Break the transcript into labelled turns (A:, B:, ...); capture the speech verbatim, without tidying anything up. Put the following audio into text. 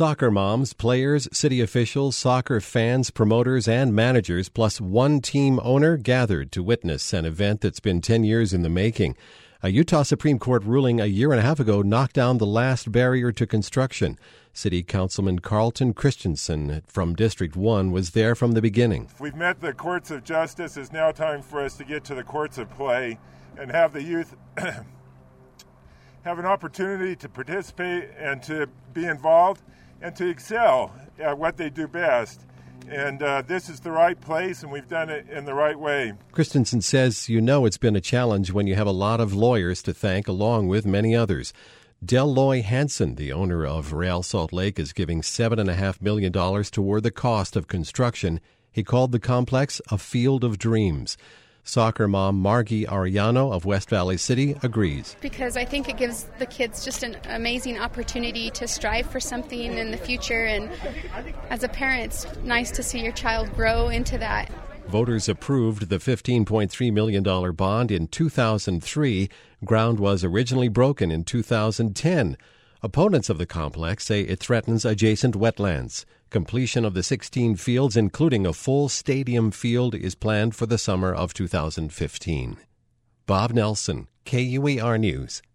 A: Soccer moms, players, city officials, soccer fans, promoters, and managers, plus one team owner gathered to witness an event that's been ten years in the making. A Utah Supreme Court ruling a year and a half ago knocked down the last barrier to construction. City Councilman Carlton Christensen from District one was there from the beginning.
B: We've met the courts of justice. It's now time for us to get to the courts of play and have the youth have an opportunity to participate and to be involved and to excel at what they do best. And uh, this is the right place, and we've done it in the right way.
A: Christensen says you know it's been a challenge when you have a lot of lawyers to thank, along with many others. Deloy Hansen, the owner of Real Salt Lake, is giving seven point five million dollars toward the cost of construction. He called the complex a field of dreams. Soccer mom Margie Arellano of West Valley City agrees.
C: Because I think it gives the kids just an amazing opportunity to strive for something in the future, and as a parent, it's nice to see your child grow into that.
A: Voters approved the fifteen point three million dollars bond in two thousand three. Ground was originally broken in two thousand ten. Opponents of the complex say it threatens adjacent wetlands. Completion of the sixteen fields, including a full stadium field, is planned for the summer of two thousand fifteen. Bob Nelson, K U E R News.